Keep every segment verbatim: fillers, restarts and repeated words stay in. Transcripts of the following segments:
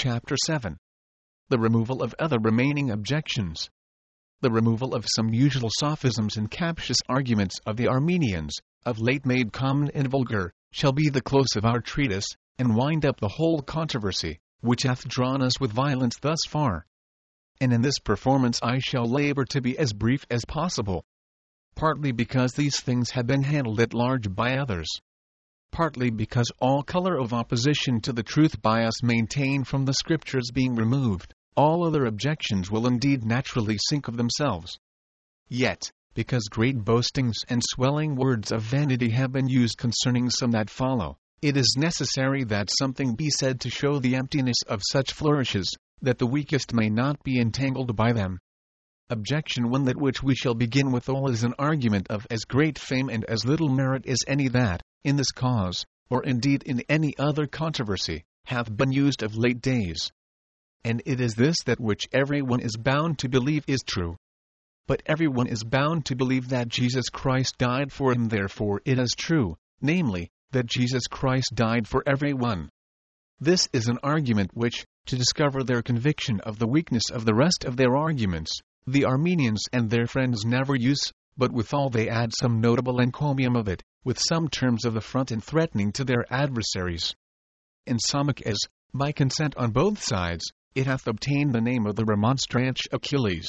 chapter seven. The removal of other remaining objections. The removal of some usual sophisms and captious arguments of the Armenians, of late made common and vulgar, shall be the close of our treatise, and wind up the whole controversy, which hath drawn us with violence thus far. And in this performance I shall labor to be as brief as possible. Partly because these things have been handled at large by others. Partly because all color of opposition to the truth by us maintained from the Scriptures being removed, all other objections will indeed naturally sink of themselves. Yet, because great boastings and swelling words of vanity have been used concerning some that follow, it is necessary that something be said to show the emptiness of such flourishes, that the weakest may not be entangled by them. Objection one. That which we shall begin withal is an argument of as great fame and as little merit as any that, in this cause, or indeed in any other controversy, hath been used of late days. And it is this that which every one is bound to believe is true. But every one is bound to believe that Jesus Christ died for him, therefore it is true, namely, that Jesus Christ died for every one. This is an argument which, to discover their conviction of the weakness of the rest of their arguments, the Armenians and their friends never use, but withal they add some notable encomium of it, with some terms of affront and threatening to their adversaries. Insomuch as, by consent on both sides, it hath obtained the name of the remonstrant Achilles.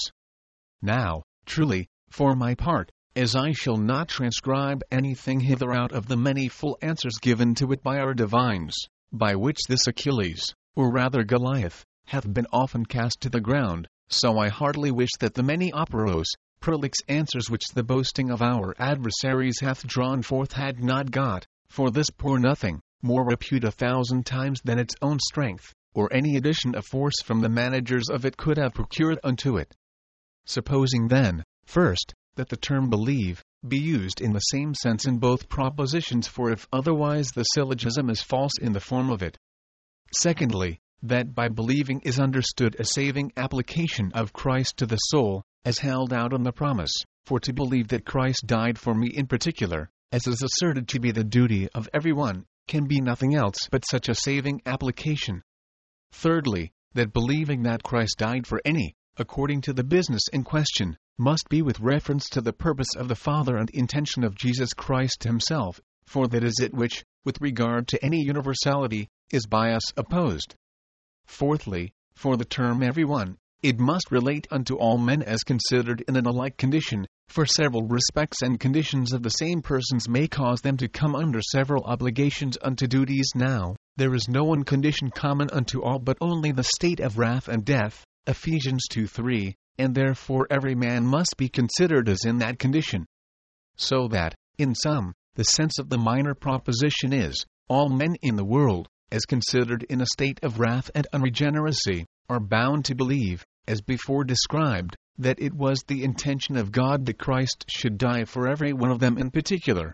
Now, truly, for my part, as I shall not transcribe anything hither out of the many full answers given to it by our divines, by which this Achilles, or rather Goliath, hath been often cast to the ground, so I heartily wish that the many operose, prolix answers which the boasting of our adversaries hath drawn forth had not got, for this poor nothing, more repute a thousand times than its own strength, or any addition of force from the managers of it could have procured unto it. Supposing then, first, that the term believe be used in the same sense in both propositions, for if otherwise the syllogism is false in the form of it. Secondly, that by believing is understood a saving application of Christ to the soul, as held out in the promise, for to believe that Christ died for me in particular, as is asserted to be the duty of every one, can be nothing else but such a saving application. Thirdly, that believing that Christ died for any, according to the business in question, must be with reference to the purpose of the Father and intention of Jesus Christ himself, for that is it which, with regard to any universality, is by us opposed. Fourthly, for the term every one, it must relate unto all men as considered in an alike condition, for several respects and conditions of the same persons may cause them to come under several obligations unto duties. Now, there is no one condition common unto all but only the state of wrath and death, Ephesians two three, and therefore every man must be considered as in that condition. So that, in sum, the sense of the minor proposition is, all men in the world, as considered in a state of wrath and unregeneracy, are bound to believe, as before described, that it was the intention of God that Christ should die for every one of them in particular.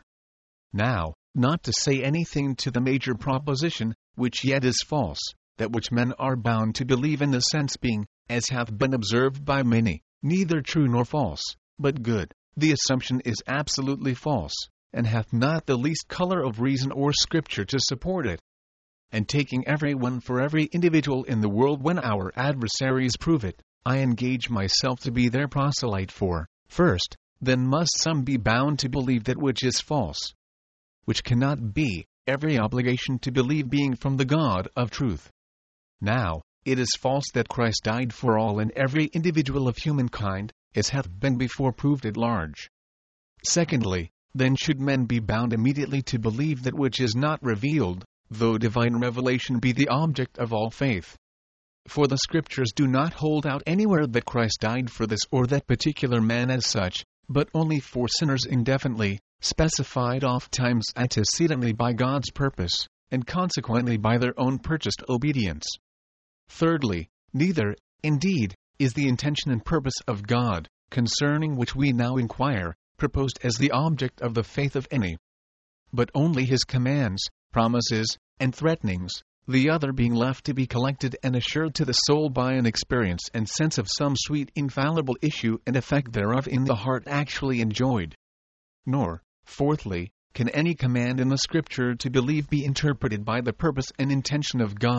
Now, not to say anything to the major proposition, which yet is false, that which men are bound to believe in the sense being, as hath been observed by many, neither true nor false, but good, the assumption is absolutely false, and hath not the least color of reason or Scripture to support it. And taking every one for every individual in the world when our adversaries prove it, I engage myself to be their proselyte for, first, then must some be bound to believe that which is false. Which cannot be, every obligation to believe being from the God of truth. Now, it is false that Christ died for all and every individual of humankind, as hath been before proved at large. Secondly, then should men be bound immediately to believe that which is not revealed, though divine revelation be the object of all faith. For the Scriptures do not hold out anywhere that Christ died for this or that particular man as such, but only for sinners indefinitely, specified oft times antecedently by God's purpose, and consequently by their own purchased obedience. Thirdly, neither, indeed, is the intention and purpose of God, concerning which we now inquire, proposed as the object of the faith of any, but only his commands, promises, and threatenings, the other being left to be collected and assured to the soul by an experience and sense of some sweet infallible issue and effect thereof in the heart actually enjoyed. Nor, fourthly, can any command in the Scripture to believe be interpreted by the purpose and intention of God,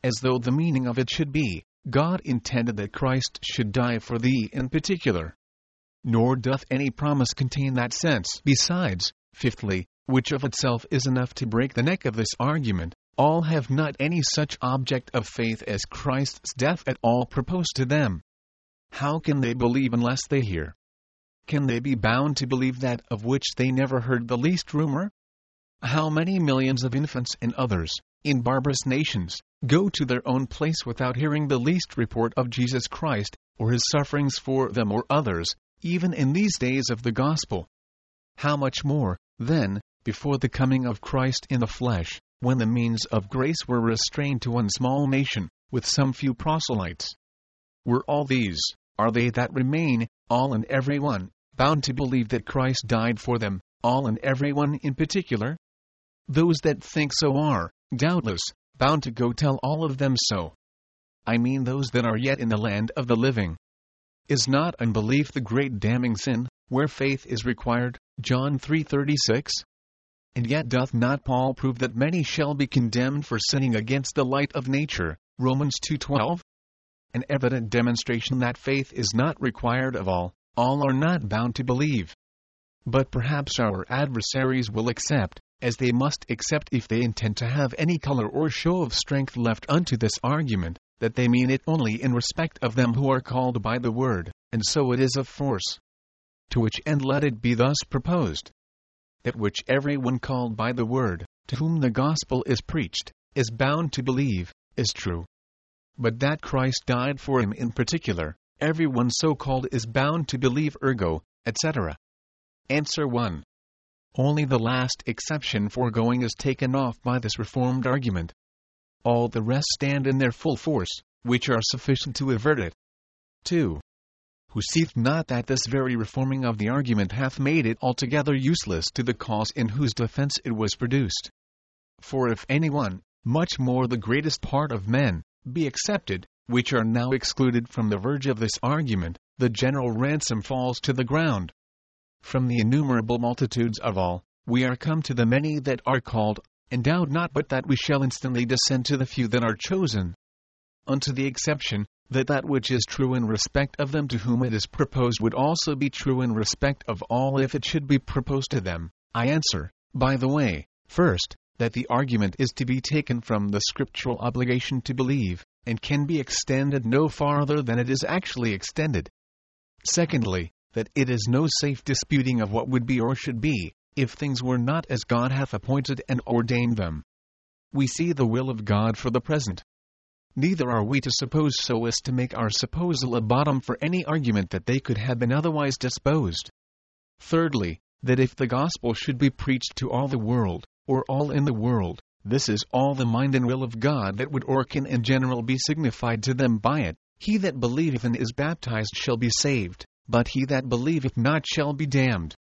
as though the meaning of it should be, God intended that Christ should die for thee in particular. Nor doth any promise contain that sense. Besides, fifthly, which of itself is enough to break the neck of this argument, all have not any such object of faith as Christ's death at all proposed to them. How can they believe unless they hear? Can they be bound to believe that of which they never heard the least rumor? How many millions of infants and others, in barbarous nations, go to their own place without hearing the least report of Jesus Christ, or his sufferings for them or others, even in these days of the gospel? How much more, then, before the coming of Christ in the flesh, when the means of grace were restrained to one small nation, with some few proselytes? Were all these, are they that remain, all and every one, bound to believe that Christ died for them, all and every one in particular? Those that think so are, doubtless, bound to go tell all of them so. I mean those that are yet in the land of the living. Is not unbelief the great damning sin, where faith is required? John three thirty-six. And yet doth not Paul prove that many shall be condemned for sinning against the light of nature? Romans two twelve. An evident demonstration that faith is not required of all, all are not bound to believe. But perhaps our adversaries will accept, as they must accept if they intend to have any color or show of strength left unto this argument, that they mean it only in respect of them who are called by the word, and so it is of force. To which end let it be thus proposed, that which every one called by the word, to whom the gospel is preached, is bound to believe, is true. But that Christ died for him in particular, every one so called is bound to believe, ergo, et cetera. Answer one. Only the last exception foregoing is taken off by this reformed argument. All the rest stand in their full force, which are sufficient to avert it. two. Who seeth not that this very reforming of the argument hath made it altogether useless to the cause in whose defense it was produced? For if any one, much more the greatest part of men, be accepted, which are now excluded from the verge of this argument, the general ransom falls to the ground. From the innumerable multitudes of all, we are come to the many that are called, and doubt not but that we shall instantly descend to the few that are chosen. Unto the exception, that that which is true in respect of them to whom it is proposed would also be true in respect of all if it should be proposed to them, I answer, by the way, first, that the argument is to be taken from the scriptural obligation to believe, and can be extended no farther than it is actually extended. Secondly, that it is no safe disputing of what would be or should be, if things were not as God hath appointed and ordained them. We see the will of God for the present. Neither are we to suppose so as to make our supposal a bottom for any argument that they could have been otherwise disposed. Thirdly, that if the gospel should be preached to all the world, or all in the world, this is all the mind and will of God that would or can in general be signified to them by it. He that believeth and is baptized shall be saved, but he that believeth not shall be damned.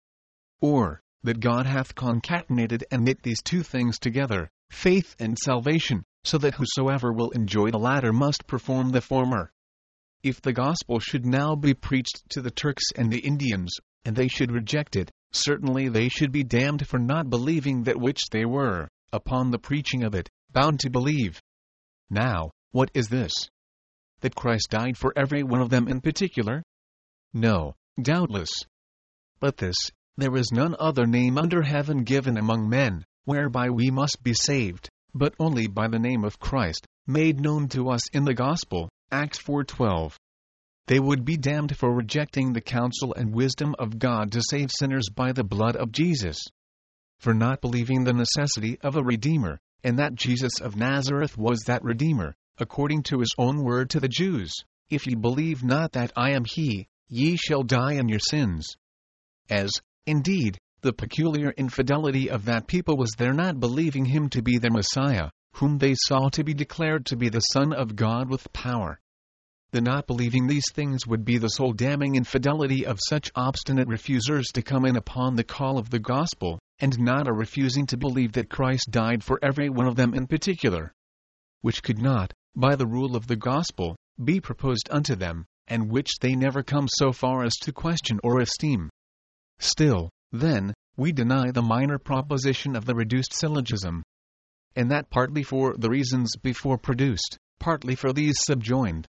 Or, that God hath concatenated and knit these two things together, faith and salvation, so that whosoever will enjoy the latter must perform the former. If the gospel should now be preached to the Turks and the Indians, and they should reject it, certainly they should be damned for not believing that which they were, upon the preaching of it, bound to believe. Now, what is this? That Christ died for every one of them in particular? No, doubtless. But this, there is none other name under heaven given among men, whereby we must be saved, but only by the name of Christ, made known to us in the gospel, Acts four twelve. They would be damned for rejecting the counsel and wisdom of God to save sinners by the blood of Jesus. For not believing the necessity of a Redeemer, and that Jesus of Nazareth was that Redeemer, according to his own word to the Jews, if ye believe not that I am he, ye shall die in your sins. As, indeed, the peculiar infidelity of that people was their not believing him to be their Messiah, whom they saw to be declared to be the Son of God with power. The not believing these things would be the sole damning infidelity of such obstinate refusers to come in upon the call of the gospel, and not a refusing to believe that Christ died for every one of them in particular, which could not, by the rule of the gospel, be proposed unto them, and which they never come so far as to question or esteem. Still, then, we deny the minor proposition of the reduced syllogism, and that partly for the reasons before produced, partly for these subjoined.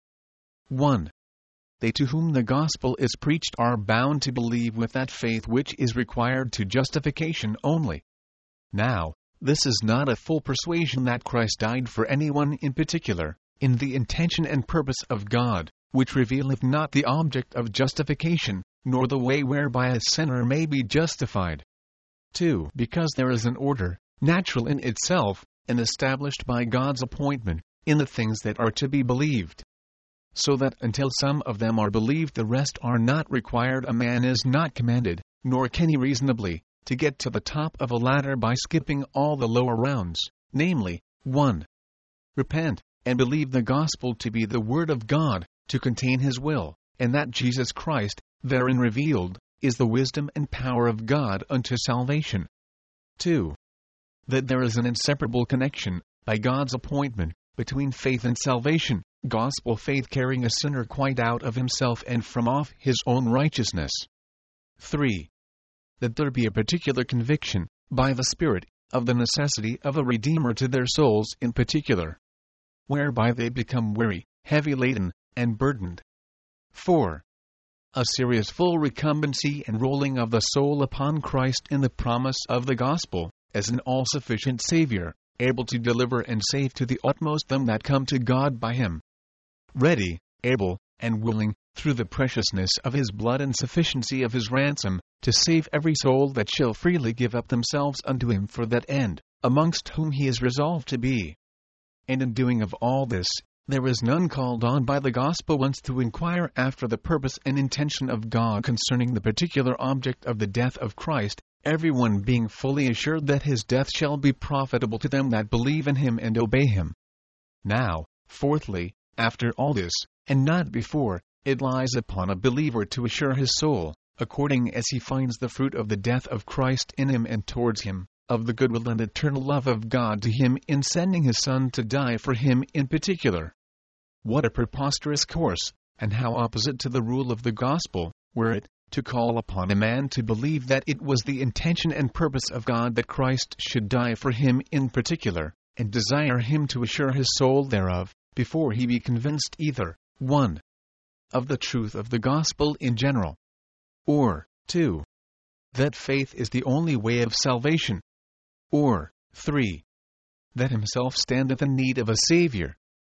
one. They to whom the gospel is preached are bound to believe with that faith which is required to justification only. Now, this is not a full persuasion that Christ died for anyone in particular, in the intention and purpose of God, which revealeth not the object of justification, nor the way whereby a sinner may be justified. two. Because there is an order, natural in itself, and established by God's appointment, in the things that are to be believed. So that until some of them are believed the rest are not required. A man is not commanded, nor can he reasonably, to get to the top of a ladder by skipping all the lower rounds, namely, one. Repent, and believe the gospel to be the word of God, to contain his will, and that Jesus Christ, therein revealed, is the wisdom and power of God unto salvation. two. That there is an inseparable connection, by God's appointment, between faith and salvation, gospel faith carrying a sinner quite out of himself and from off his own righteousness. three. That there be a particular conviction, by the Spirit, of the necessity of a Redeemer to their souls in particular, whereby they become weary, heavy laden, and burdened. four. A serious full recumbency and rolling of the soul upon Christ in the promise of the gospel, as an all-sufficient Savior, able to deliver and save to the utmost them that come to God by him. Ready, able, and willing, through the preciousness of his blood and sufficiency of his ransom, to save every soul that shall freely give up themselves unto him for that end, amongst whom he is resolved to be. And in doing of all this, there is none called on by the gospel once to inquire after the purpose and intention of God concerning the particular object of the death of Christ, every one being fully assured that his death shall be profitable to them that believe in him and obey him. Now, fourthly, after all this, and not before, it lies upon a believer to assure his soul, according as he finds the fruit of the death of Christ in him and towards him, of the goodwill and eternal love of God to him in sending his Son to die for him in particular. What a preposterous course, and how opposite to the rule of the gospel, were it, to call upon a man to believe that it was the intention and purpose of God that Christ should die for him in particular, and desire him to assure his soul thereof, before he be convinced either, one. Of the truth of the gospel in general, or, two. That faith is the only way of salvation, or, three. That himself standeth in need of a Savior,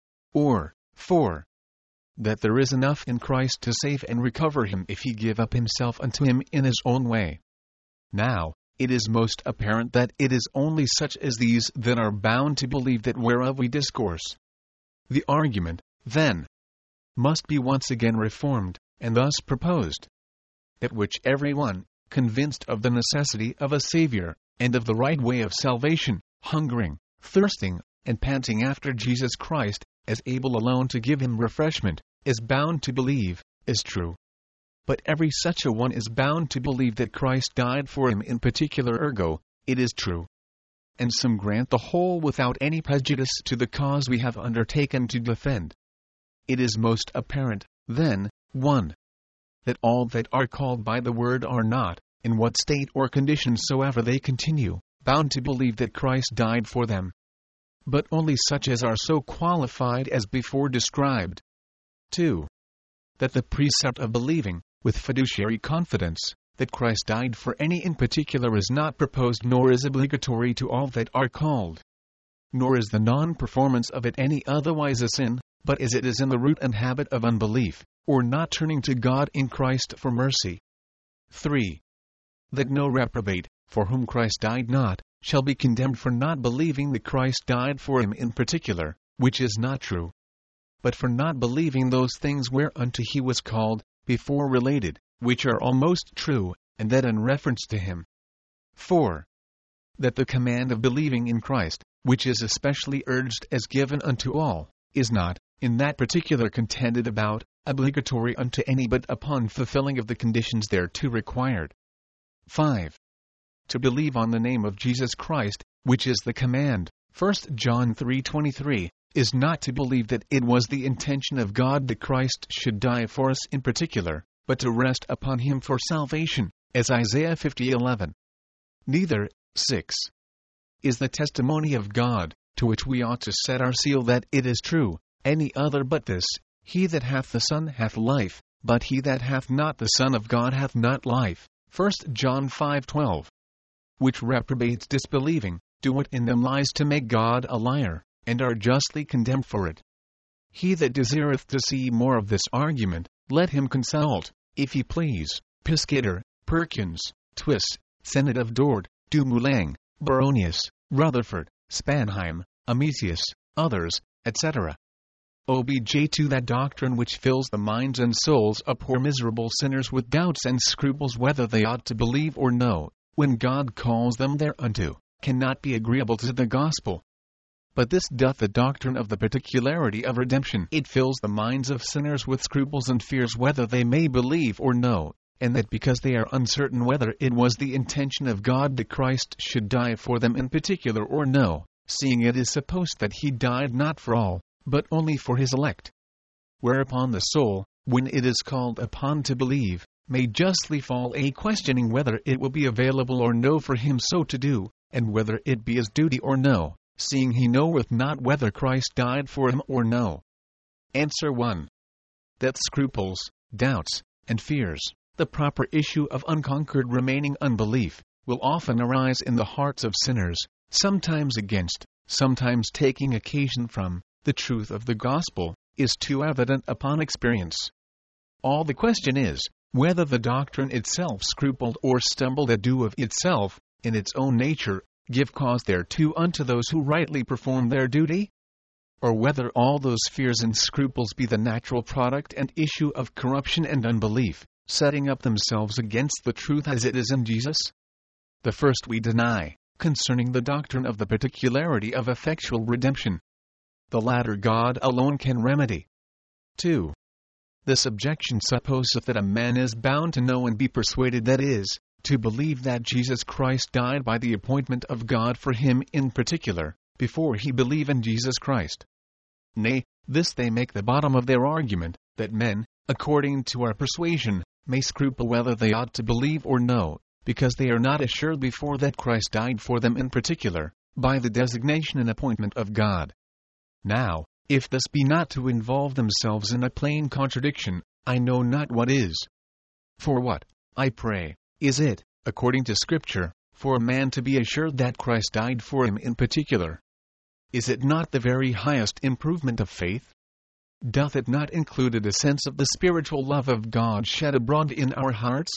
or, four. That there is enough in Christ to save and recover him if he give up himself unto him in his own way. Now, it is most apparent that it is only such as these that are bound to believe that whereof we discourse. The argument, then, must be once again reformed, and thus proposed. At which every one, convinced of the necessity of a Savior, and of the right way of salvation, hungering, thirsting, and panting after Jesus Christ, as able alone to give him refreshment, is bound to believe, is true. But every such a one is bound to believe that Christ died for him in particular, ergo, it is true. And some grant the whole without any prejudice to the cause we have undertaken to defend. It is most apparent, then, one. That all that are called by the word are not, in what state or condition soever they continue, bound to believe that Christ died for them, but only such as are so qualified as before described. two. That the precept of believing, with fiduciary confidence, that Christ died for any in particular is not proposed nor is obligatory to all that are called. Nor is the non-performance of it any otherwise a sin, but as it is in the root and habit of unbelief, or not turning to God in Christ for mercy. three. That no reprobate, for whom Christ died not, shall be condemned for not believing that Christ died for him in particular, which is not true, but for not believing those things whereunto he was called, before related, which are almost true, and that in reference to him. four. That the command of believing in Christ, which is especially urged as given unto all, is not, in that particular contended about, obligatory unto any but upon fulfilling of the conditions thereto required. five. To believe on the name of Jesus Christ, which is the command, First John three twenty-three, is not to believe that it was the intention of God that Christ should die for us in particular, but to rest upon him for salvation, as Isaiah fifty eleven. Neither, six. Is the testimony of God, to which we ought to set our seal that it is true, any other but this: he that hath the Son hath life, but he that hath not the Son of God hath not life. First John five twelve. Which reprobates disbelieving, do what in them lies to make God a liar, and are justly condemned for it. He that desireth to see more of this argument, let him consult, if he please, Piscator, Perkins, Twiss, Senate of Dort, Dumoulin, Baronius, Rutherford, Spanheim, Amesius, others, et cetera. O B J to that doctrine which fills the minds and souls of poor miserable sinners with doubts and scruples whether they ought to believe or no, when God calls them thereunto, cannot be agreeable to the gospel. But this doth the doctrine of the particularity of redemption. It fills the minds of sinners with scruples and fears whether they may believe or no, and that because they are uncertain whether it was the intention of God that Christ should die for them in particular or no, seeing it is supposed that he died not for all, but only for his elect. Whereupon the soul, when it is called upon to believe, may justly fall a questioning whether it will be available or no for him so to do, and whether it be his duty or no, seeing he knoweth not whether Christ died for him or no. Answer one. That scruples, doubts, and fears, the proper issue of unconquered remaining unbelief, will often arise in the hearts of sinners, sometimes against, sometimes taking occasion from, the truth of the gospel, is too evident upon experience. All the question is, whether the doctrine itself scrupled or stumbled at do of itself, in its own nature, give cause thereto unto those who rightly perform their duty? Or whether all those fears and scruples be the natural product and issue of corruption and unbelief, setting up themselves against the truth as it is in Jesus? The first we deny, concerning the doctrine of the particularity of effectual redemption. The latter God alone can remedy. two. This objection supposeth that a man is bound to know and be persuaded, that is, to believe that Jesus Christ died by the appointment of God for him in particular, before he believe in Jesus Christ. Nay, this they make the bottom of their argument, that men, according to our persuasion, may scruple whether they ought to believe or no, because they are not assured before that Christ died for them in particular, by the designation and appointment of God. Now, if this be not to involve themselves in a plain contradiction, I know not what is. For what, I pray, is it, according to Scripture, for a man to be assured that Christ died for him in particular? Is it not the very highest improvement of faith? Doth it not include a sense of the spiritual love of God shed abroad in our hearts?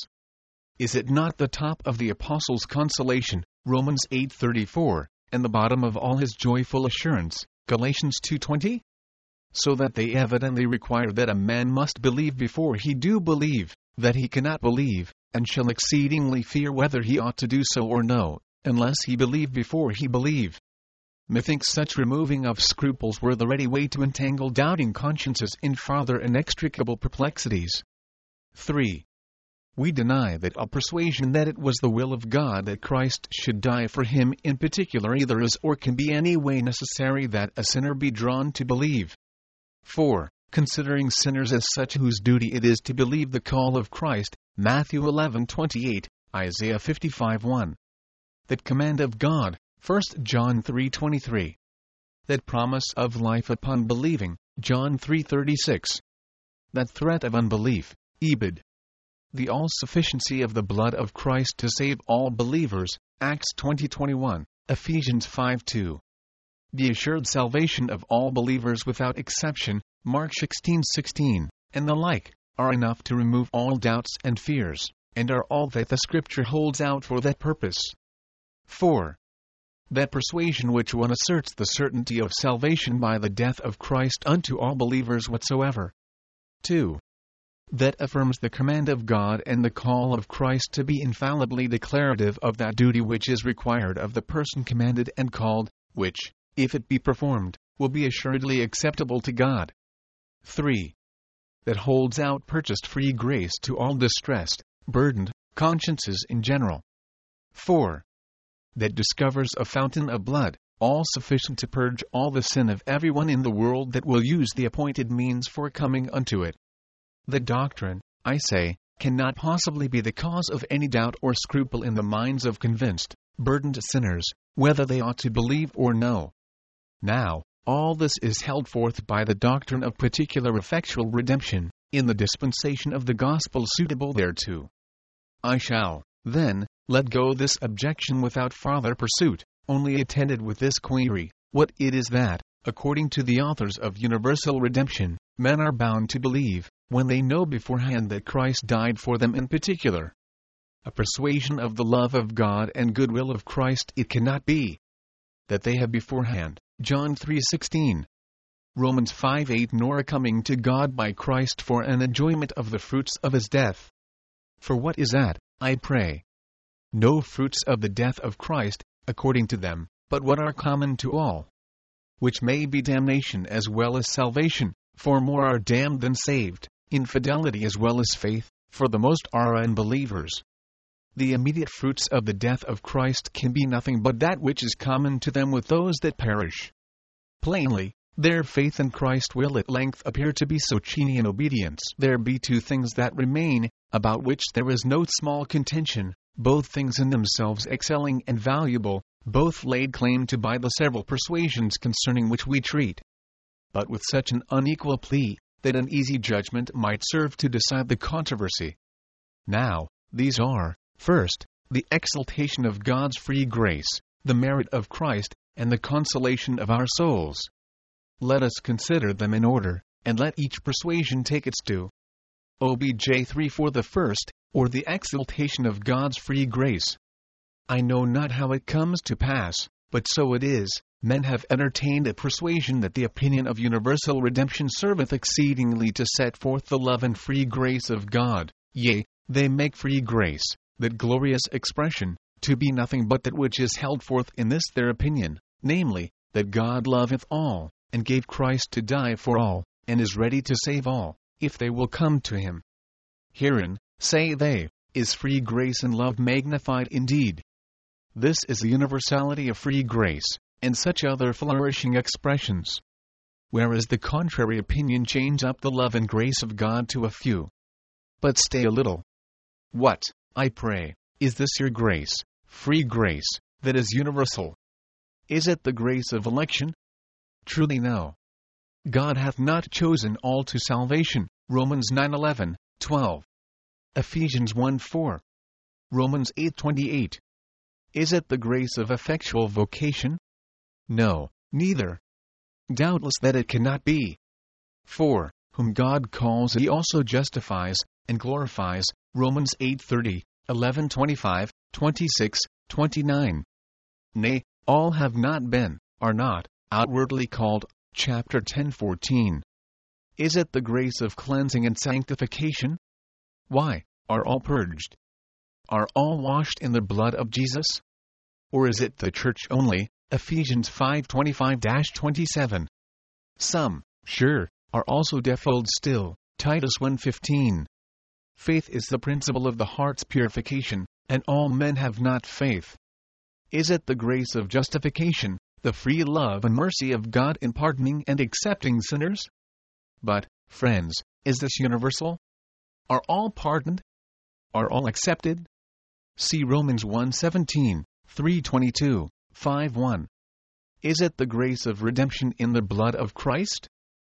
Is it not the top of the Apostle's consolation, Romans eight thirty-four, and the bottom of all his joyful assurance, Galatians two twenty? So that they evidently require that a man must believe before he do believe, that he cannot believe, and shall exceedingly fear whether he ought to do so or no, unless he believe before he believe. Methinks such removing of scruples were the ready way to entangle doubting consciences in farther inextricable perplexities. three. We deny that a persuasion that it was the will of God that Christ should die for him in particular either is or can be any way necessary that a sinner be drawn to believe. four. Considering sinners as such whose duty it is to believe the call of Christ, Matthew eleven twenty-eight, Isaiah fifty-five one. That command of God, First John three twenty-three. That promise of life upon believing, John three thirty-six. That threat of unbelief, Ebed. The all-sufficiency of the blood of Christ to save all believers, Acts twenty twenty-one, Ephesians five two. The assured salvation of all believers without exception, Mark sixteen sixteen, and the like, are enough to remove all doubts and fears, and are all that the Scripture holds out for that purpose. four. That persuasion which one asserts the certainty of salvation by the death of Christ unto all believers whatsoever. two. That affirms the command of God and the call of Christ to be infallibly declarative of that duty which is required of the person commanded and called, which, if it be performed, will be assuredly acceptable to God. three. That holds out purchased free grace to all distressed, burdened consciences in general. four. That discovers a fountain of blood, all sufficient to purge all the sin of everyone in the world that will use the appointed means for coming unto it. The doctrine, I say, cannot possibly be the cause of any doubt or scruple in the minds of convinced, burdened sinners, whether they ought to believe or no. Now, All this is held forth by the doctrine of particular effectual redemption, in the dispensation of the gospel suitable thereto. I shall, then, let go this objection without farther pursuit, only attended with this query, what it is that, according to the authors of universal redemption, men are bound to believe, when they know beforehand that Christ died for them in particular. A persuasion of the love of God and goodwill of Christ it cannot be. That they have beforehand, John three sixteen. Romans five eight, nor a coming to God by Christ for an enjoyment of the fruits of his death. For what is that, I pray? No fruits of the death of Christ, according to them, but what are common to all. Which may be damnation as well as salvation, for more are damned than saved, infidelity as well as faith, for the most are unbelievers. The immediate fruits of the death of Christ can be nothing but that which is common to them with those that perish. Plainly, their faith in Christ will at length appear to be so cheeny in obedience. There be two things that remain, about which there is no small contention, both things in themselves excelling and valuable, both laid claim to by the several persuasions concerning which we treat. But with such an unequal plea, that an easy judgment might serve to decide the controversy. Now, these are, first, the exaltation of God's free grace, the merit of Christ, and the consolation of our souls. Let us consider them in order, and let each persuasion take its due. O B J three for the first, or the exaltation of God's free grace. I know not how it comes to pass, but so it is, men have entertained a persuasion that the opinion of universal redemption serveth exceedingly to set forth the love and free grace of God, yea, they make free grace, that glorious expression, to be nothing but that which is held forth in this their opinion, namely, that God loveth all, and gave Christ to die for all, and is ready to save all, if they will come to him. Herein, say they, is free grace and love magnified indeed. This is the universality of free grace, and such other flourishing expressions. Whereas the contrary opinion chains up the love and grace of God to a few. But stay a little. What, I pray, is this your grace, free grace, that is universal? Is it the grace of election? Truly no. God hath not chosen all to salvation, Romans nine eleven, twelve. Ephesians one four. Romans eight twenty-eight. Is it the grace of effectual vocation? No, neither. Doubtless that it cannot be. For, whom God calls he also justifies, and glorifies, Romans eight thirty, eleven twenty-five, twenty-six, twenty-nine. Nay, all have not been, are not, outwardly called, chapter ten fourteen. Is it the grace of cleansing and sanctification? Why, are all purged? Are all washed in the blood of Jesus? Or is it the church only, Ephesians five twenty-five to twenty-seven? Some, sure, are also defiled still, Titus one fifteen. Faith is the principle of the heart's purification, and all men have not faith. Is it the grace of justification, the free love and mercy of God in pardoning and accepting sinners? But, friends, is this universal? Are all pardoned? Are all accepted? See Romans one seventeen, three twenty-two, five one. Is it the grace of redemption in the blood of Christ?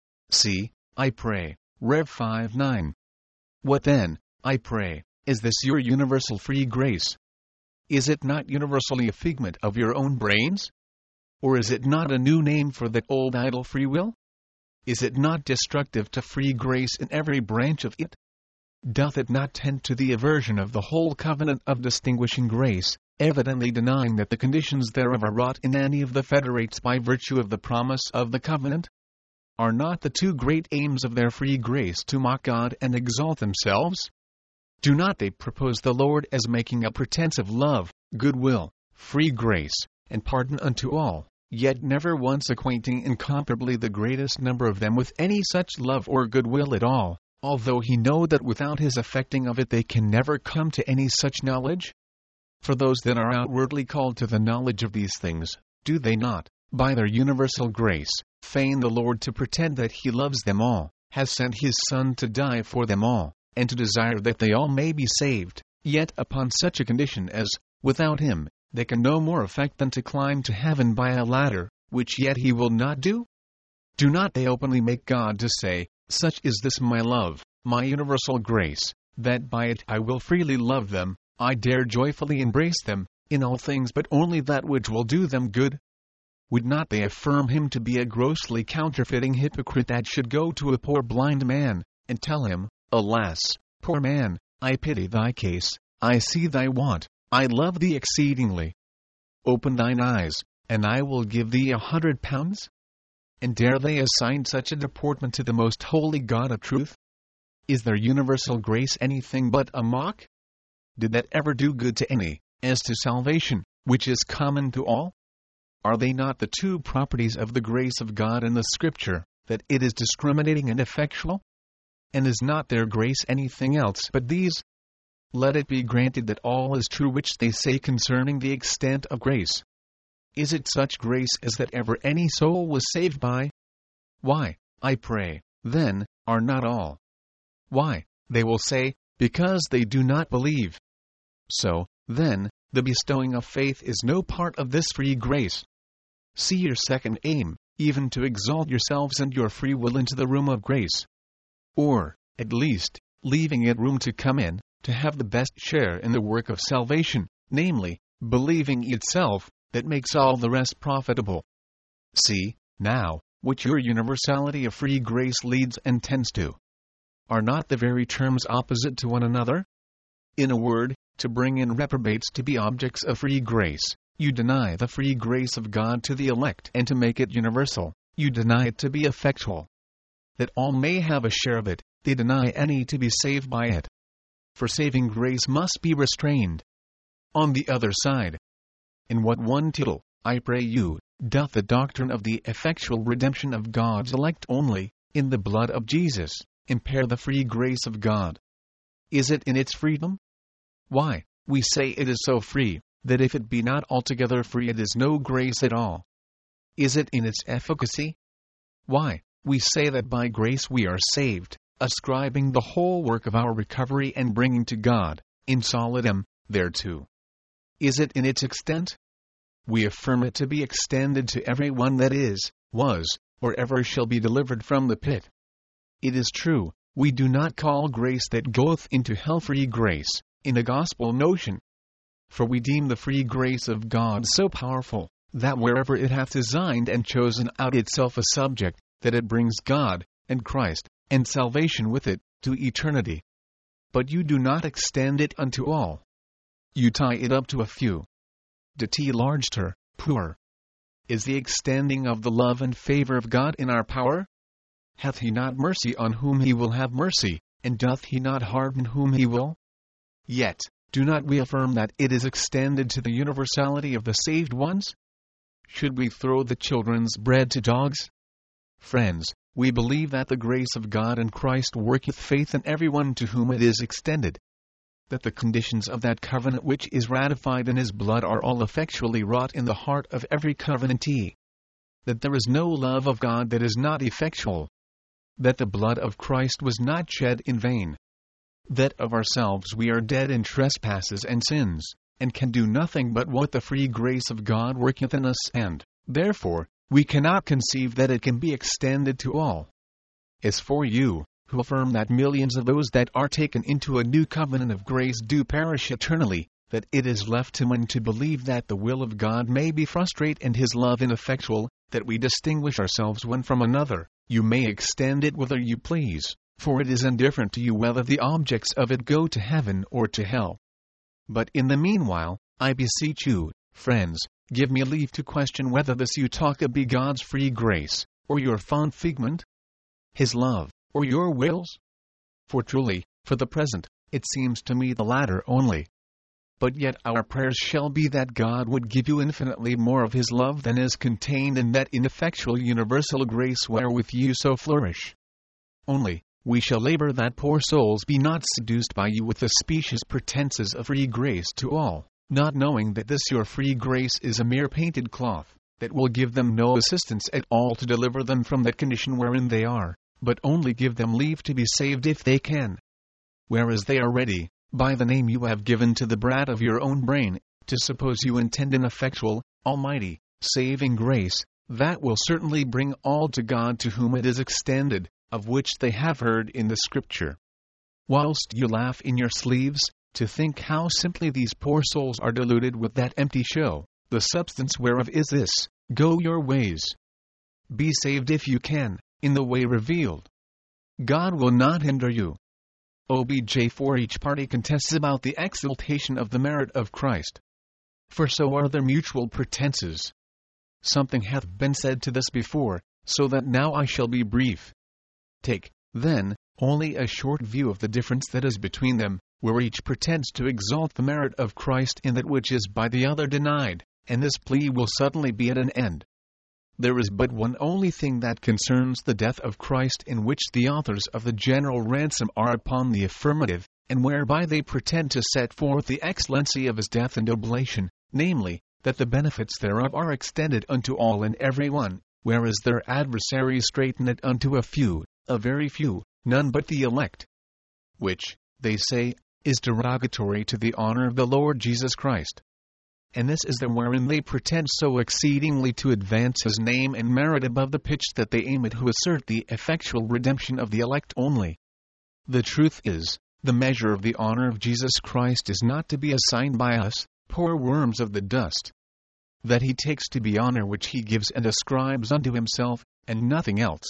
See, I pray, Rev five nine. What then, I pray, is this your universal free grace? Is it not universally a figment of your own brains? Or is it not a new name for that old idle free will? Is it not destructive to free grace in every branch of it? Doth it not tend to the aversion of the whole covenant of distinguishing grace, evidently denying that the conditions thereof are wrought in any of the federates by virtue of the promise of the covenant? Are not the two great aims of their free grace to mock God and exalt themselves? Do not they propose the Lord as making a pretense of love, goodwill, free grace, and pardon unto all, yet never once acquainting incomparably the greatest number of them with any such love or goodwill at all, although he know that without his effecting of it they can never come to any such knowledge? For those that are outwardly called to the knowledge of these things, do they not, by their universal grace, feign the Lord to pretend that he loves them all, has sent his Son to die for them all, and to desire that they all may be saved, yet upon such a condition as, without him, they can no more effect than to climb to heaven by a ladder, which yet he will not do? Do not they openly make God to say, "Such is this my love, my universal grace, that by it I will freely love them, I dare joyfully embrace them, in all things but only that which will do them good"? Would not they affirm him to be a grossly counterfeiting hypocrite that should go to a poor blind man, and tell him, "Alas, poor man, I pity thy case, I see thy want, I love thee exceedingly. Open thine eyes, and I will give thee a hundred pounds"? And dare they assign such a deportment to the most holy God of truth? Is their universal grace anything but a mock? Did that ever do good to any, as to salvation, which is common to all? Are they not the two properties of the grace of God in the Scripture, that it is discriminating and effectual? And is not their grace anything else but these? Let it be granted that all is true which they say concerning the extent of grace. Is it such grace as that ever any soul was saved by? Why, I pray, then, are not all? Why, they will say, because they do not believe. So, then, the bestowing of faith is no part of this free grace. See your second aim, even to exalt yourselves and your free will into the room of grace. Or, at least, leaving it room to come in, to have the best share in the work of salvation, namely, believing itself, that makes all the rest profitable. See, now, what your universality of free grace leads and tends to. Are not the very terms opposite to one another? In a word, to bring in reprobates to be objects of free grace, you deny the free grace of God to the elect, and to make it universal, you deny it to be effectual. That all may have a share of it, they deny any to be saved by it. For saving grace must be restrained. On the other side, in what one tittle, I pray you, doth the doctrine of the effectual redemption of God's elect only, in the blood of Jesus, impair the free grace of God? Is it in its freedom? Why, we say it is so free, that if it be not altogether free it is no grace at all. Is it in its efficacy? Why, we say that by grace we are saved, ascribing the whole work of our recovery and bringing to God, in solidum, thereto. Is it in its extent? We affirm it to be extended to every one that is, was, or ever shall be delivered from the pit. It is true, we do not call grace that goeth into hell free grace, in a gospel notion. For we deem the free grace of God so powerful, that wherever it hath designed and chosen out itself a subject, that it brings God, and Christ, and salvation with it, to eternity. But you do not extend it unto all. You tie it up to a few. De te largter, poor. Is the extending of the love and favor of God in our power? Hath he not mercy on whom he will have mercy, and doth he not harden whom he will? Yet, do not we affirm that it is extended to the universality of the saved ones? Should we throw the children's bread to dogs? Friends, we believe that the grace of God in Christ worketh faith in everyone to whom it is extended. That the conditions of that covenant which is ratified in his blood are all effectually wrought in the heart of every covenantee. That there is no love of God that is not effectual. That the blood of Christ was not shed in vain. That of ourselves we are dead in trespasses and sins, and can do nothing but what the free grace of God worketh in us, and, therefore, we cannot conceive that it can be extended to all. As for you, who affirm that millions of those that are taken into a new covenant of grace do perish eternally, that it is left to men to believe that the will of God may be frustrate and his love ineffectual, that we distinguish ourselves one from another, you may extend it whither you please, for it is indifferent to you whether the objects of it go to heaven or to hell. But in the meanwhile, I beseech you, friends, give me leave to question whether this you talk of be God's free grace, or your fond figment, his love, or your wills? For truly, for the present, it seems to me the latter only. But yet our prayers shall be that God would give you infinitely more of his love than is contained in that ineffectual universal grace wherewith you so flourish. Only, we shall labor that poor souls be not seduced by you with the specious pretenses of free grace to all, not knowing that this your free grace is a mere painted cloth, that will give them no assistance at all to deliver them from that condition wherein they are, but only give them leave to be saved if they can. Whereas they are ready, by the name you have given to the brat of your own brain, to suppose you intend an effectual, almighty, saving grace, that will certainly bring all to God to whom it is extended, of which they have heard in the Scripture. Whilst you laugh in your sleeves, to think how simply these poor souls are deluded with that empty show, the substance whereof is this: go your ways. Be saved if you can, in the way revealed. God will not hinder you. O B J For each party contests about the exaltation of the merit of Christ. For so are their mutual pretenses. Something hath been said to this before, so that now I shall be brief. Take, then, only a short view of the difference that is between them, where each pretends to exalt the merit of Christ in that which is by the other denied, and this plea will suddenly be at an end. There is but one only thing that concerns the death of Christ, in which the authors of the general ransom are upon the affirmative, and whereby they pretend to set forth the excellency of his death and oblation, namely, that the benefits thereof are extended unto all and every one, whereas their adversaries straiten it unto a few, a very few, none but the elect. Which, they say, is derogatory to the honor of the Lord Jesus Christ. And this is the wherein they pretend so exceedingly to advance his name and merit above the pitch that they aim at who assert the effectual redemption of the elect only. The truth is, the measure of the honor of Jesus Christ is not to be assigned by us, poor worms of the dust. That he takes to be honor which he gives and ascribes unto himself, and nothing else.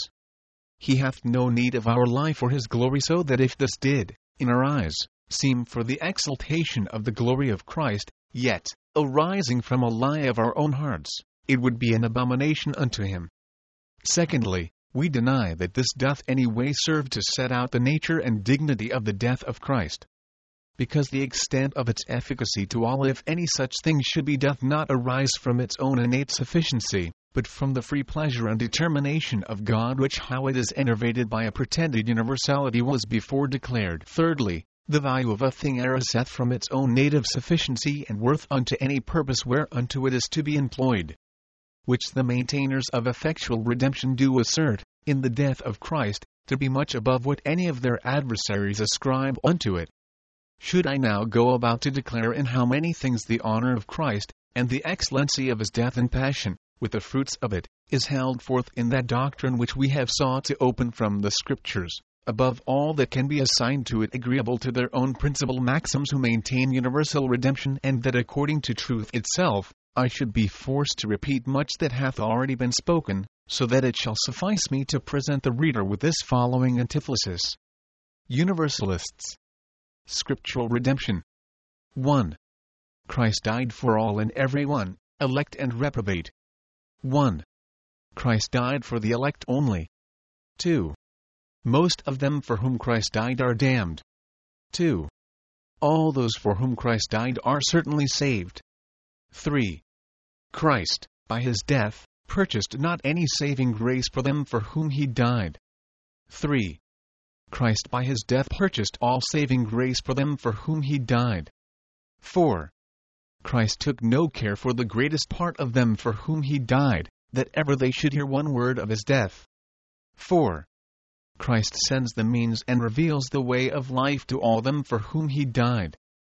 He hath no need of our life for his glory, so that if this did, in our eyes, seem for the exaltation of the glory of Christ, yet, arising from a lie of our own hearts, it would be an abomination unto him. Secondly, we deny that this doth any way serve to set out the nature and dignity of the death of Christ. Because the extent of its efficacy to all, if any such thing should be, doth not arise from its own innate sufficiency, but from the free pleasure and determination of God, which how it is enervated by a pretended universality was before declared. Thirdly, the value of a thing ariseth from its own native sufficiency and worth unto any purpose whereunto it is to be employed. Which the maintainers of effectual redemption do assert, in the death of Christ, to be much above what any of their adversaries ascribe unto it. Should I now go about to declare in how many things the honor of Christ, and the excellency of his death and passion, with the fruits of it, is held forth in that doctrine which we have sought to open from the Scriptures, above all that can be assigned to it agreeable to their own principal maxims who maintain universal redemption, and that according to truth itself, I should be forced to repeat much that hath already been spoken, so that it shall suffice me to present the reader with this following antiphrasis. Universalists. Scriptural redemption. one. Christ died for all and every one, elect and reprobate. one. Christ died for the elect only. two. Most of them for whom Christ died are damned. two. All those for whom Christ died are certainly saved. three. Christ, by his death, purchased not any saving grace for them for whom he died. three. Christ by his death purchased all saving grace for them for whom he died. four. Christ took no care for the greatest part of them for whom he died, that ever they should hear one word of his death. four. Christ sends the means and reveals the way of life to all them for whom he died.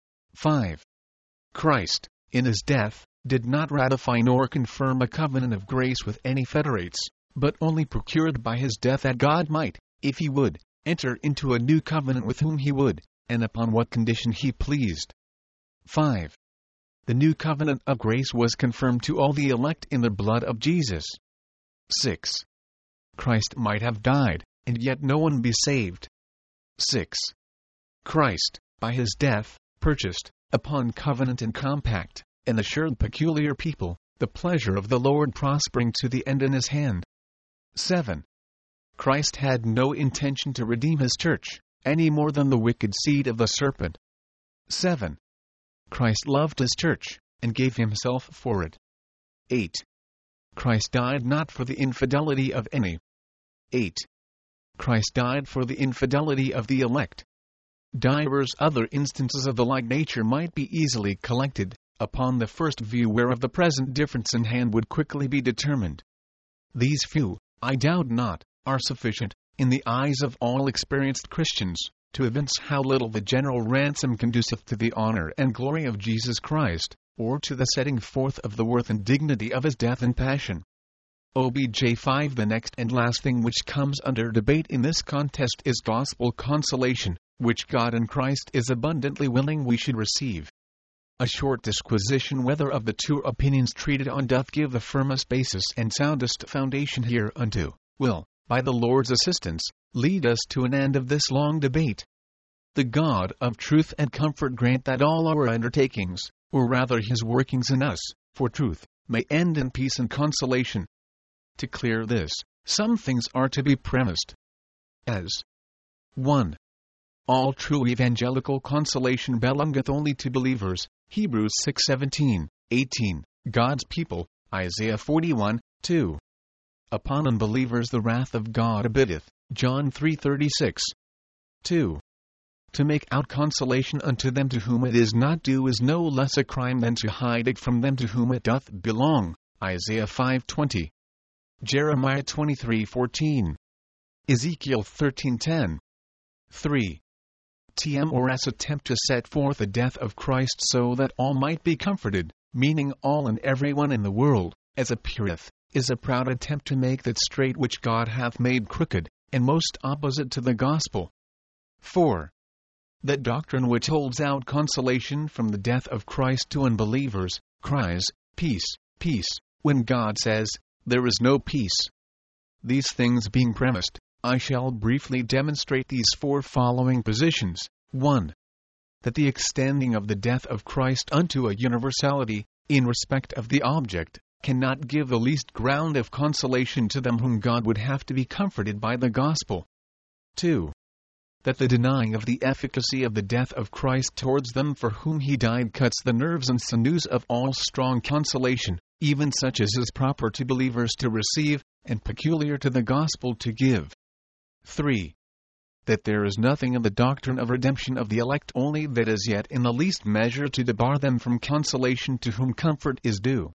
five. Christ, in his death, did not ratify nor confirm a covenant of grace with any federates, but only procured by his death that God might, if he would, enter into a new covenant with whom he would, and upon what condition he pleased. five. The new covenant of grace was confirmed to all the elect in the blood of Jesus. six. Christ might have died, and yet no one be saved. six. Christ, by his death, purchased, upon covenant and compact, an assured peculiar people, the pleasure of the Lord prospering to the end in his hand. seven. Christ had no intention to redeem his church, any more than the wicked seed of the serpent. seven. Christ loved his church, and gave himself for it. eight. Christ died not for the infidelity of any. eight. Christ died for the infidelity of the elect. Divers other instances of the like nature might be easily collected, upon the first view whereof the present difference in hand would quickly be determined. These few, I doubt not, are sufficient, in the eyes of all experienced Christians, to evince how little the general ransom conduceth to the honor and glory of Jesus Christ, or to the setting forth of the worth and dignity of his death and passion. O B J five. The next and last thing which comes under debate in this contest is gospel consolation, which God in Christ is abundantly willing we should receive. A short disquisition whether of the two opinions treated on doth give the firmest basis and soundest foundation hereunto, will, by the Lord's assistance, lead us to an end of this long debate. The God of truth and comfort grant that all our undertakings, or rather his workings in us, for truth, may end in peace and consolation. To clear this, some things are to be premised. As one. All true evangelical consolation belongeth only to believers, Hebrews six seventeen, eighteen, God's people, Isaiah forty-one, two. Upon unbelievers the wrath of God abideth, John three thirty-six. two. To make out consolation unto them to whom it is not due is no less a crime than to hide it from them to whom it doth belong, Isaiah five twenty. Jeremiah twenty-three fourteen. Ezekiel thirteen ten. three. T M or S attempt to set forth the death of Christ so that all might be comforted, meaning all and everyone in the world, as appeareth, is a proud attempt to make that straight which God hath made crooked, and most opposite to the gospel. four. That doctrine which holds out consolation from the death of Christ to unbelievers, cries, peace, peace, when God says, there is no peace. These things being premised, I shall briefly demonstrate these four following positions. one. That the extending of the death of Christ unto a universality, in respect of the object, cannot give the least ground of consolation to them whom God would have to be comforted by the gospel. two. That the denying of the efficacy of the death of Christ towards them for whom he died cuts the nerves and sinews of all strong consolation, even such as is proper to believers to receive, and peculiar to the gospel to give. three. That there is nothing in the doctrine of redemption of the elect only that is yet in the least measure to debar them from consolation to whom comfort is due.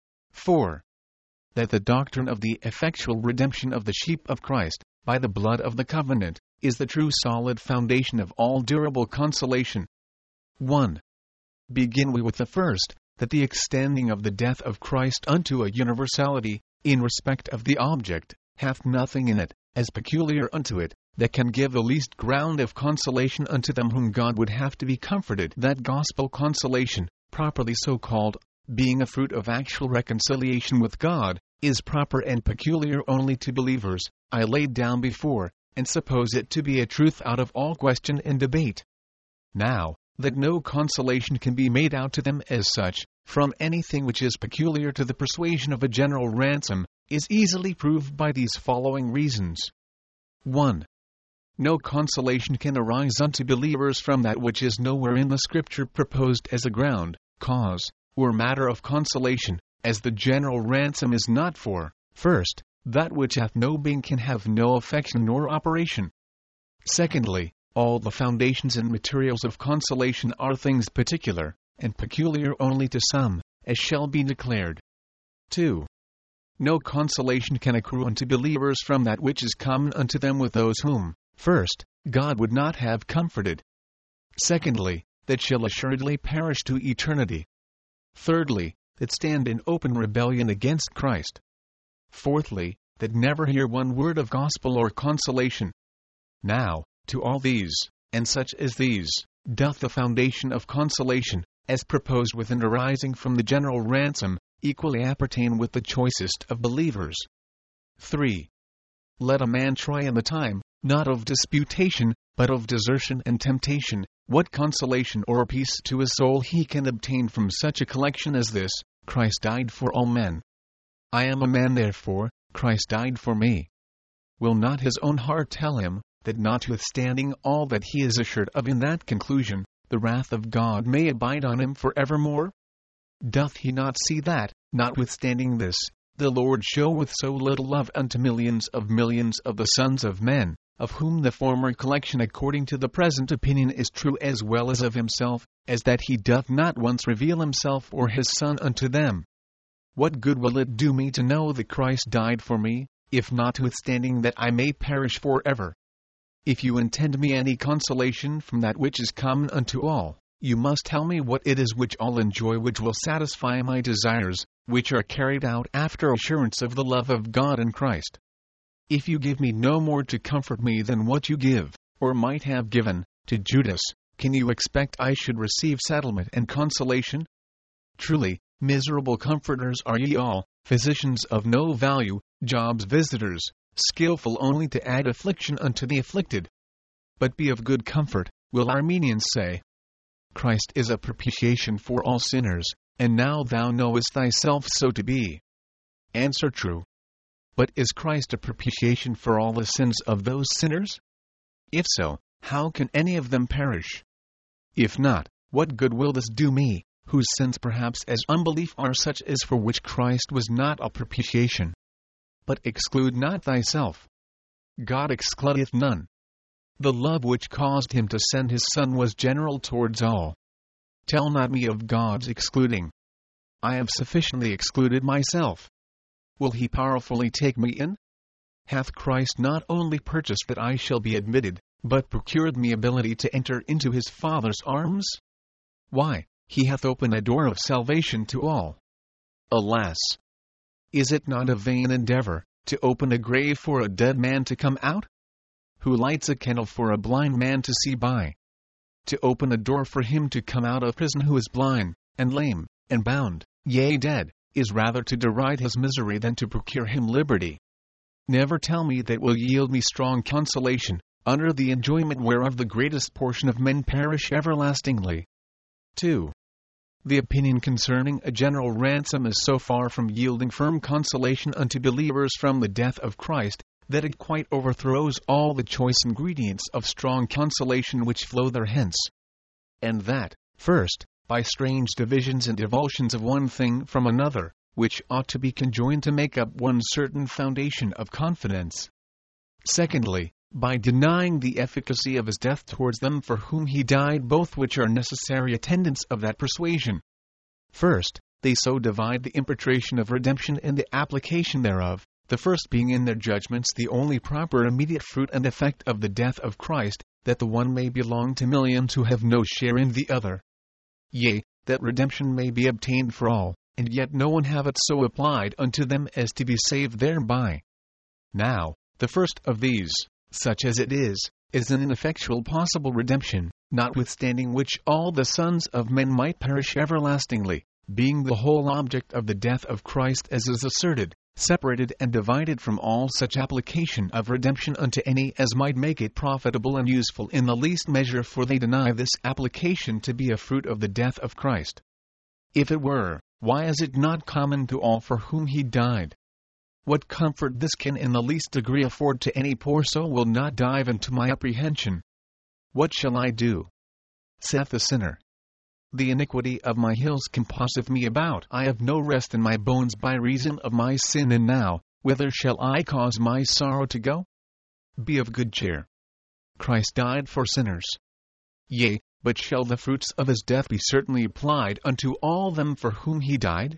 four. That the doctrine of the effectual redemption of the sheep of Christ, by the blood of the covenant, is the true solid foundation of all durable consolation. one. Begin we with the first, that the extending of the death of Christ unto a universality, in respect of the object, hath nothing in it, as peculiar unto it, that can give the least ground of consolation unto them whom God would have to be comforted. That gospel consolation, properly so called, being a fruit of actual reconciliation with God, is proper and peculiar only to believers, I laid down before, and suppose it to be a truth out of all question and debate. Now, that no consolation can be made out to them as such, from anything which is peculiar to the persuasion of a general ransom, is easily proved by these following reasons. one. No consolation can arise unto believers from that which is nowhere in the Scripture proposed as a ground, cause, or matter of consolation, as the general ransom is not for, first, that which hath no being can have no affection nor operation. Secondly, all the foundations and materials of consolation are things particular, and peculiar only to some, as shall be declared. two. No consolation can accrue unto believers from that which is common unto them with those whom, first, God would not have comforted. Secondly, that shall assuredly perish to eternity. Thirdly, that stand in open rebellion against Christ. Fourthly, that never hear one word of gospel or consolation. Now, to all these, and such as these, doth the foundation of consolation, as proposed within arising from the general ransom, equally appertain with the choicest of believers. three. Let a man try in the time, not of disputation, but of desertion and temptation, what consolation or peace to his soul he can obtain from such a collection as this: Christ died for all men. I am a man therefore, Christ died for me. Will not his own heart tell him, that notwithstanding all that he is assured of in that conclusion, the wrath of God may abide on him for evermore? Doth he not see that, notwithstanding this, the Lord showeth so little love unto millions of millions of the sons of men, of whom the former collection according to the present opinion is true as well as of himself, as that he doth not once reveal himself or his Son unto them? What good will it do me to know that Christ died for me, if notwithstanding that I may perish for ever? If you intend me any consolation from that which is common unto all, you must tell me what it is which I'll enjoy, which will satisfy my desires, which are carried out after assurance of the love of God and Christ. If you give me no more to comfort me than what you give, or might have given, to Judas, can you expect I should receive settlement and consolation? Truly, miserable comforters are ye all, physicians of no value, Job's visitors, skillful only to add affliction unto the afflicted. But be of good comfort, will Armenians say. Christ is a propitiation for all sinners, and now thou knowest thyself so to be. Answer true. But is Christ a propitiation for all the sins of those sinners? If so, how can any of them perish? If not, what good will this do me, whose sins perhaps as unbelief are such as for which Christ was not a propitiation? But exclude not thyself. God excludeth none. The love which caused him to send his Son was general towards all. Tell not me of God's excluding. I have sufficiently excluded myself. Will he powerfully take me in? Hath Christ not only purchased that I shall be admitted, but procured me ability to enter into his Father's arms? Why, he hath opened a door of salvation to all. Alas! Is it not a vain endeavor, to open a grave for a dead man to come out? Who lights a candle for a blind man to see by? To open a door for him to come out of prison who is blind, and lame, and bound, yea dead, is rather to deride his misery than to procure him liberty. Never tell me that will yield me strong consolation, under the enjoyment whereof the greatest portion of men perish everlastingly. two. The opinion concerning a general ransom is so far from yielding firm consolation unto believers from the death of Christ, that it quite overthrows all the choice ingredients of strong consolation which flow therehence. And that, first, by strange divisions and divulsions of one thing from another, which ought to be conjoined to make up one certain foundation of confidence. Secondly, by denying the efficacy of his death towards them for whom he died, both which are necessary attendants of that persuasion. First, they so divide the impartation of redemption and the application thereof, the first being in their judgments the only proper immediate fruit and effect of the death of Christ, that the one may belong to millions who have no share in the other. Yea, that redemption may be obtained for all, and yet no one have it so applied unto them as to be saved thereby. Now, the first of these, such as it is, is an ineffectual possible redemption, notwithstanding which all the sons of men might perish everlastingly, being the whole object of the death of Christ as is asserted, separated and divided from all such application of redemption unto any as might make it profitable and useful in the least measure, for they deny this application to be a fruit of the death of Christ. If it were, why is it not common to all for whom he died? What comfort this can in the least degree afford to any poor soul will not dive into my apprehension. What shall I do? Saith the sinner. The iniquity of my hills compasseth me about. I have no rest in my bones by reason of my sin, and now, whither shall I cause my sorrow to go? Be of good cheer. Christ died for sinners. Yea, but shall the fruits of his death be certainly applied unto all them for whom he died?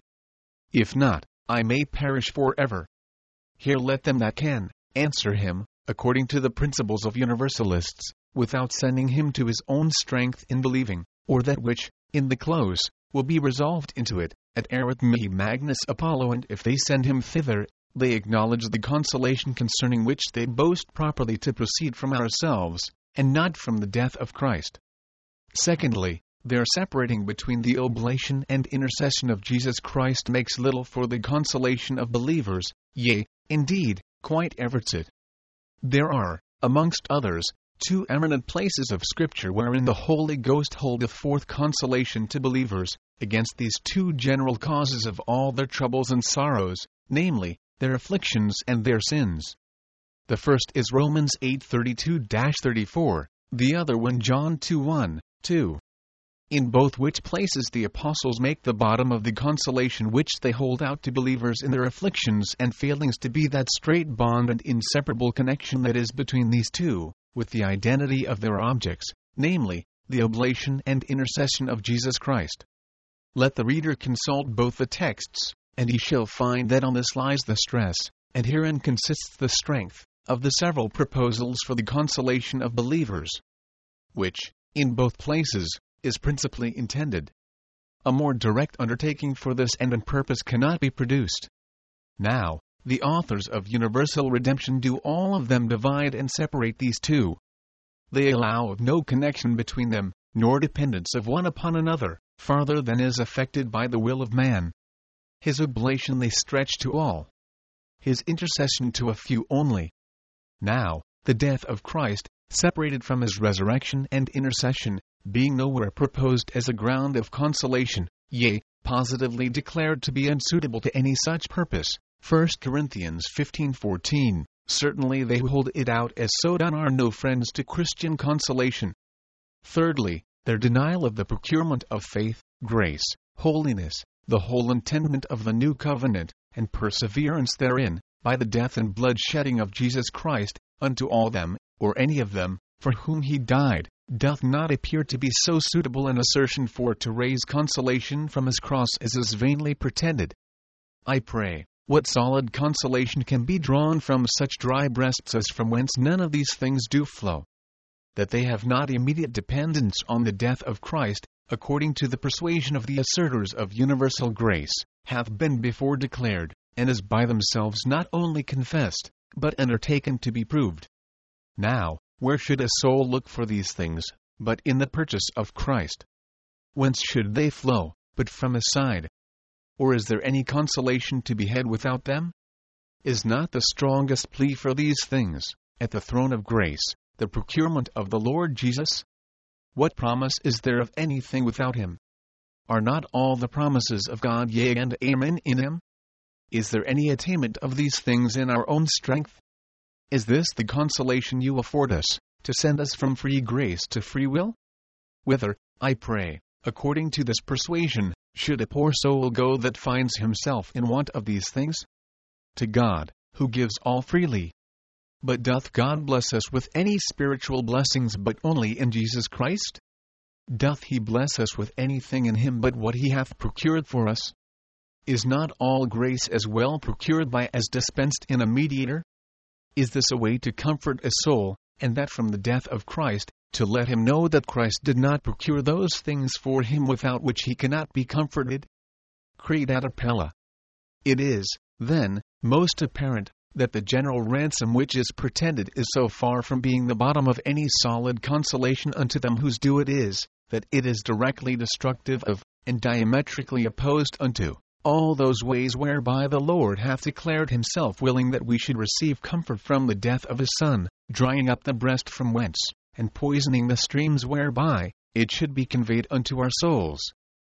If not, I may perish forever. Here let them that can answer him, according to the principles of universalists, without sending him to his own strength in believing, or that which, in the close, will be resolved into it, at erat me Magnus Apollo, and if they send him thither, they acknowledge the consolation concerning which they boast properly to proceed from ourselves, and not from the death of Christ. Secondly, their separating between the oblation and intercession of Jesus Christ makes little for the consolation of believers, yea, indeed, quite everts it. There are, amongst others, two eminent places of Scripture wherein the Holy Ghost holdeth forth consolation to believers, against these two general causes of all their troubles and sorrows, namely, their afflictions and their sins. The first is Romans eight thirty-two to thirty-four, the other one John two one, two. In both which places the apostles make the bottom of the consolation which they hold out to believers in their afflictions and failings to be that strait bond and inseparable connection that is between these two, with the identity of their objects, namely, the oblation and intercession of Jesus Christ. Let the reader consult both the texts, and he shall find that on this lies the stress, and herein consists the strength, of the several proposals for the consolation of believers, which, in both places, is principally intended. A more direct undertaking for this end and purpose cannot be produced. Now, the authors of universal redemption do all of them divide and separate these two. They allow of no connection between them, nor dependence of one upon another, farther than is affected by the will of man. His oblation they stretch to all. His intercession to a few only. Now, the death of Christ, separated from his resurrection and intercession, being nowhere proposed as a ground of consolation, yea, positively declared to be unsuitable to any such purpose, First Corinthians fifteen fourteen, certainly they who hold it out as so done are no friends to Christian consolation. Thirdly, their denial of the procurement of faith, grace, holiness, the whole intendment of the new covenant, and perseverance therein, by the death and blood shedding of Jesus Christ, unto all them, or any of them, for whom he died, doth not appear to be so suitable an assertion for to raise consolation from his cross as is vainly pretended. I pray, what solid consolation can be drawn from such dry breasts as from whence none of these things do flow? That they have not immediate dependence on the death of Christ, according to the persuasion of the assertors of universal grace, hath been before declared, and is by themselves not only confessed, but undertaken to be proved. Now, where should a soul look for these things, but in the purchase of Christ? Whence should they flow, but from his side? Or is there any consolation to be had without them? Is not the strongest plea for these things, at the throne of grace, the procurement of the Lord Jesus? What promise is there of anything without him? Are not all the promises of God yea and amen in him? Is there any attainment of these things in our own strength? Is this the consolation you afford us, to send us from free grace to free will? Whither, I pray, according to this persuasion, should a poor soul go that finds himself in want of these things? To God, who gives all freely. But doth God bless us with any spiritual blessings but only in Jesus Christ? Doth he bless us with anything in him but what he hath procured for us? Is not all grace as well procured by as dispensed in a mediator? Is this a way to comfort a soul, and that from the death of Christ, to let him know that Christ did not procure those things for him without which he cannot be comforted? Creed ad appella. It is, then, most apparent, that the general ransom which is pretended is so far from being the bottom of any solid consolation unto them whose due it is, that it is directly destructive of, and diametrically opposed unto, all those ways whereby the Lord hath declared himself willing that we should receive comfort from the death of his Son, drying up the breast from whence, and poisoning the streams whereby, it should be conveyed unto our souls.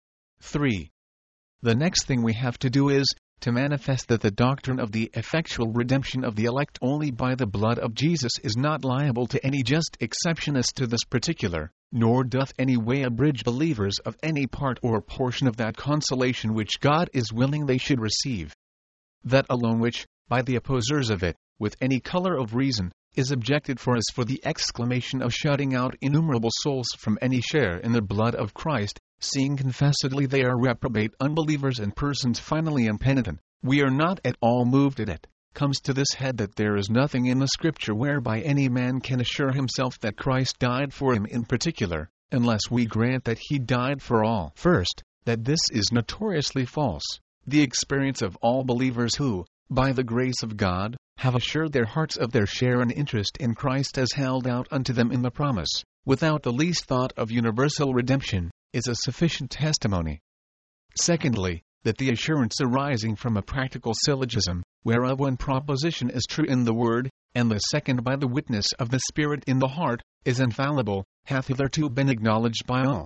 three. The next thing we have to do is, to manifest that the doctrine of the effectual redemption of the elect only by the blood of Jesus is not liable to any just exception as to this particular, nor doth any way abridge believers of any part or portion of that consolation which God is willing they should receive. That alone which, by the opposers of it, with any color of reason, is objected for as for the exclamation of shutting out innumerable souls from any share in the blood of Christ, seeing confessedly they are reprobate unbelievers and persons finally impenitent, we are not at all moved at it, comes to this head that there is nothing in the Scripture whereby any man can assure himself that Christ died for him in particular, unless we grant that he died for all. First, that this is notoriously false. The experience of all believers who, by the grace of God, have assured their hearts of their share and interest in Christ as held out unto them in the promise, without the least thought of universal redemption, is a sufficient testimony. Secondly, that the assurance arising from a practical syllogism, whereof one proposition is true in the word, and the second by the witness of the Spirit in the heart, is infallible, hath hitherto been acknowledged by all.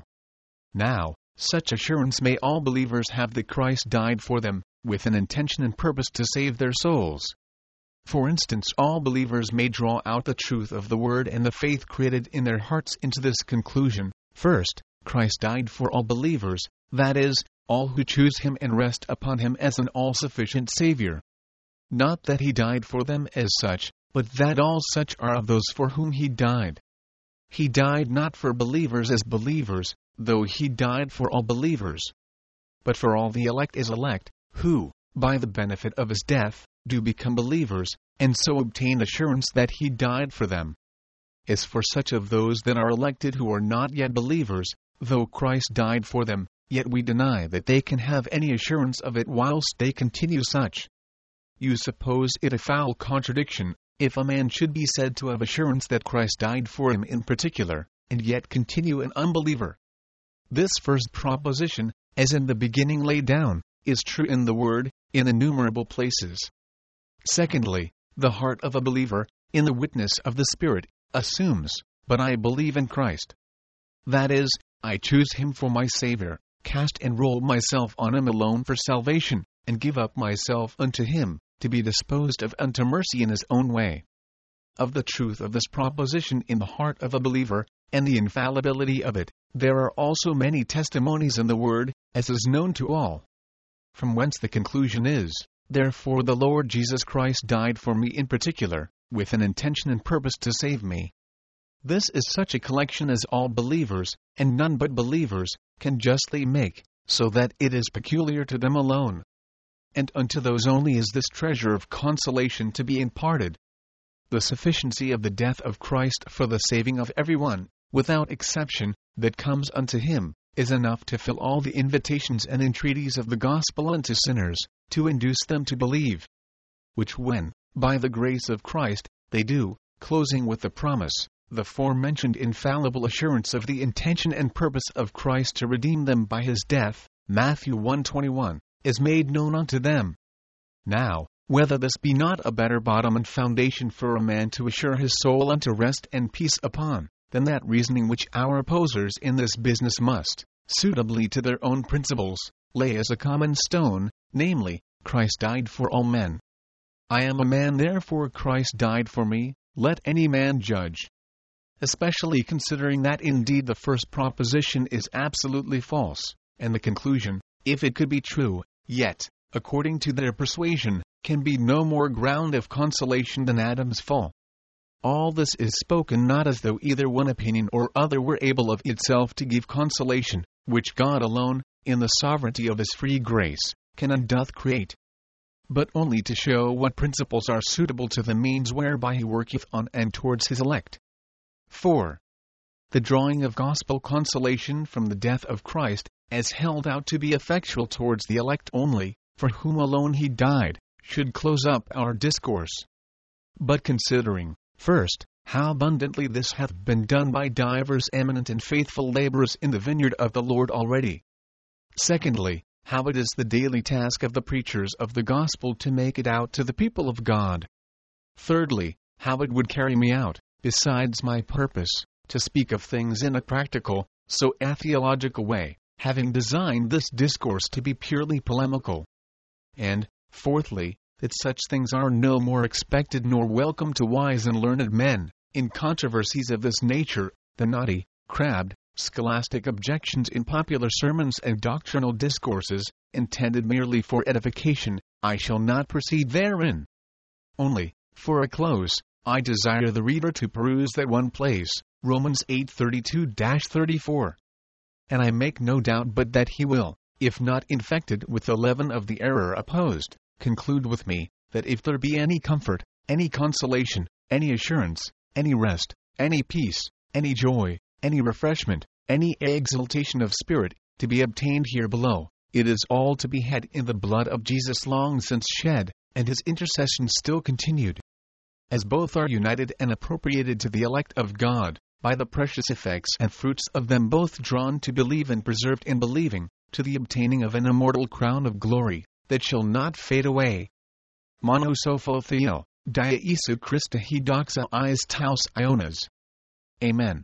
Now, such assurance may all believers have that Christ died for them, with an intention and purpose to save their souls. For instance, all believers may draw out the truth of the word and the faith created in their hearts into this conclusion: first, Christ died for all believers, that is, all who choose him and rest upon him as an all-sufficient Savior. Not that he died for them as such, but that all such are of those for whom he died. He died not for believers as believers, though he died for all believers, but for all the elect as elect, who, by the benefit of his death, do become believers, and so obtain assurance that he died for them. As for such of those that are elected who are not yet believers, though Christ died for them, yet we deny that they can have any assurance of it whilst they continue such. You suppose it a foul contradiction, if a man should be said to have assurance that Christ died for him in particular, and yet continue an unbeliever. This first proposition, as in the beginning laid down, is true in the Word, in innumerable places. Secondly, the heart of a believer, in the witness of the Spirit, assumes, but I believe in Christ. That is, I choose Him for my Savior, cast and roll myself on Him alone for salvation, and give up myself unto Him, to be disposed of unto mercy in His own way. Of the truth of this proposition in the heart of a believer, and the infallibility of it, there are also many testimonies in the Word, as is known to all. From whence the conclusion is, therefore the Lord Jesus Christ died for me in particular, with an intention and purpose to save me. This is such a collection as all believers, and none but believers, can justly make, so that it is peculiar to them alone. And unto those only is this treasure of consolation to be imparted. The sufficiency of the death of Christ for the saving of everyone, without exception, that comes unto Him, is enough to fill all the invitations and entreaties of the gospel unto sinners, to induce them to believe. Which when, by the grace of Christ, they do, closing with the promise, the forementioned infallible assurance of the intention and purpose of Christ to redeem them by His death, Matthew one twenty-one, is made known unto them. Now, whether this be not a better bottom and foundation for a man to assure his soul unto rest and peace upon, than that reasoning which our opposers in this business must, suitably to their own principles, lay as a common stone, namely, Christ died for all men. I am a man, therefore Christ died for me, let any man judge. Especially considering that indeed the first proposition is absolutely false, and the conclusion, if it could be true, yet, according to their persuasion, can be no more ground of consolation than Adam's fall. All this is spoken not as though either one opinion or other were able of itself to give consolation, which God alone, in the sovereignty of His free grace, can and doth create, but only to show what principles are suitable to the means whereby He worketh on and towards His elect. four. The drawing of gospel consolation from the death of Christ, as held out to be effectual towards the elect only, for whom alone He died, should close up our discourse. But considering, first, how abundantly this hath been done by divers eminent and faithful laborers in the vineyard of the Lord already. Secondly, how it is the daily task of the preachers of the gospel to make it out to the people of God. Thirdly, how it would carry me out, besides my purpose, to speak of things in a practical, so atheological way, having designed this discourse to be purely polemical. And, fourthly, that such things are no more expected nor welcome to wise and learned men, in controversies of this nature, than naughty, crabbed, scholastic objections in popular sermons and doctrinal discourses, intended merely for edification. I shall not proceed therein. Only, for a close, I desire the reader to peruse that one place, Romans eight thirty-two to thirty-four. And I make no doubt but that he will, if not infected with the leaven of the error opposed, conclude with me, that if there be any comfort, any consolation, any assurance, any rest, any peace, any joy, any refreshment, any exaltation of spirit, to be obtained here below, it is all to be had in the blood of Jesus long since shed, and His intercession still continued. As both are united and appropriated to the elect of God, by the precious effects and fruits of them both drawn to believe and preserved in believing, to the obtaining of an immortal crown of glory, that shall not fade away. Monosopho Theo, dia Isu Christa he doxa ias taus ionas. Amen.